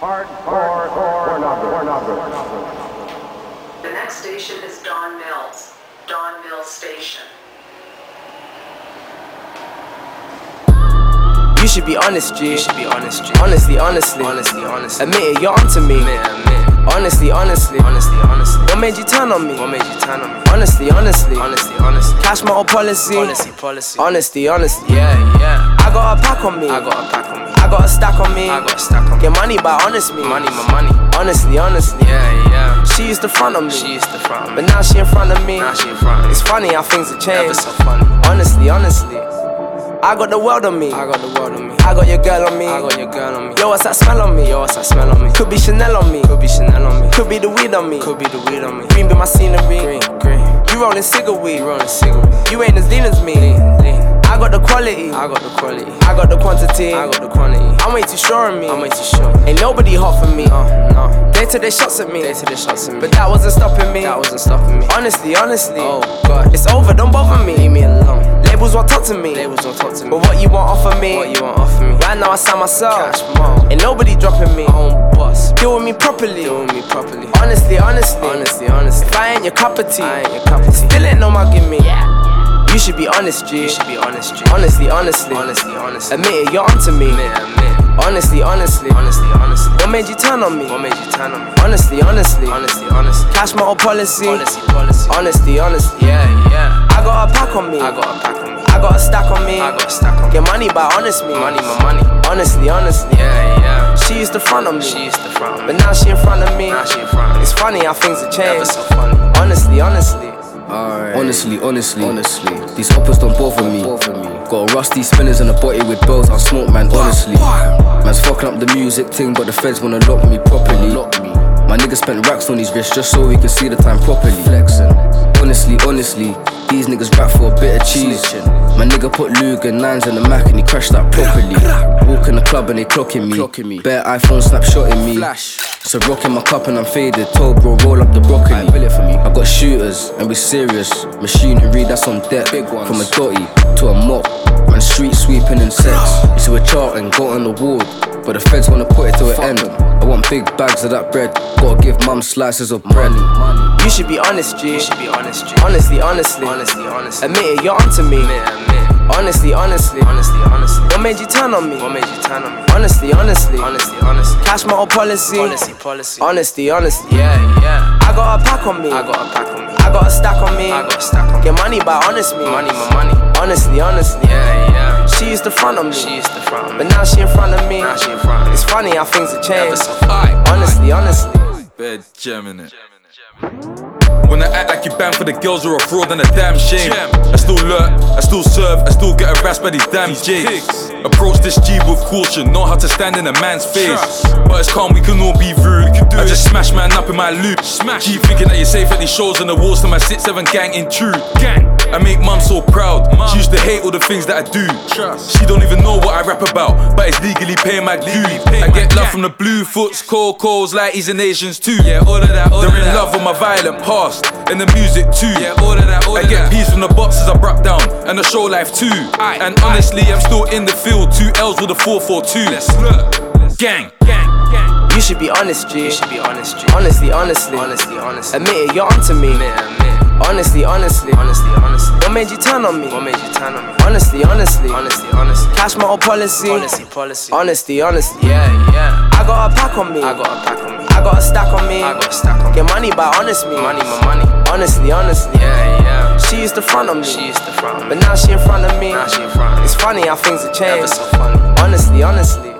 We're not good. The next station is Don Mills. Don Mills Station. You should be honest, G. Honestly. Admit it, you're onto me. Honestly. What made you turn on me? Honestly. Cash my old policy. Honesty. Yeah. I got a pack on me. I got a stack on me. Get money by honest me. Money. Honestly. Yeah. She used to front on me. But now she in front of me. It's funny how things have changed. Honestly. I got the world on me. I got your girl on me. Yo, what's that smell on me? Could be Chanel on me. Could be the weed on me. Green be my scenery. Green. You rollin' cigarette weed. You ain't as lean as me. I got the quality. I got the quantity. I'm way too sure of me. Ain't nobody hot for me. No. They took their shots at me. But that wasn't stopping me. Honestly. Oh God. It's over, don't bother me. Leave me alone. Labels won't talk to me. But what you want offer me? Right now I sign myself. Ain't nobody dropping me. Deal with me properly. Honestly. If I ain't your cup of tea, still ain't no mugging me. You should be honest, G. Honestly. Admit it, you're onto me. Honestly. What made you turn on me? Honestly. Cash my old policy. Honesty. Yeah. I got a pack on me. I got a stack on me. Get money by honest me. Money. Honestly. Yeah. She used to front on me. But now she in front of me. It's funny how things have changed. Honestly. Alright. Honestly, these hoppers don't bother me. Got rusty spinners and a body with bells, I'll smoke, man, honestly. Man's fucking up the music thing, but the feds wanna lock me properly. My nigga spent racks on his wrists just so he can see the time properly. Flexing. Honestly, these niggas rap for a bit of cheese. My nigga put Luger 9s in the Mac and he crashed that properly. Walk in the club and they clocking me. Bare iPhone snapshotting me. So rocking my cup and I'm faded. Told bro roll up the broccoli. I got shooters and we serious. Machinery that's on deck. From a dotty to a mop. Man street sweeping in sex. You see a chart and got on the ward. But the feds wanna put it to an end. I want big bags of that bread. Gotta give mum slices of bread. You should be honest, G. Honestly. Admit it, you're onto me. Honestly. What made you turn on me? Honestly. Cash my old policy. Honesty. Yeah. I got a pack on me. I got a stack on me. Get money by honest me. Money. Honestly. Yeah. She used to front on me. But now she in front of me. It's funny how things have changed. Honestly. Bad gem in it. When I act like you banned for the girls, you're a fraud and a damn shame. I still lurk, I still serve, I still get harassed by these damn J's. Approach this G with caution, know how to stand in a man's face. But it's calm, we can all be rude. I just smash man up in my loop. Keep thinking that you're safe at these shows and the walls to my 6-7 gang intrude. I make mum so proud. She used to hate all the things that I do. She don't even know what I rap about, but it's legally paying my due. I get love from the blue foots, Cocos, like he's an Asians too. They're in love with my violent past and the music too. I get peace from the boxes I brought down and the show life too. And honestly, I'm still in the field. 2 L's with a 442. Gang. You should be honest, G. Honestly. Admit it, you're onto me. Honestly. What made you turn on me? Honestly. Cash my old policy. Honesty. Yeah. I got a pack on me. I got a stack on me. Get money by honest me. Money. Honestly. Yeah. She used to front on me. But now she in front of me. It's funny how things have changed. Honestly.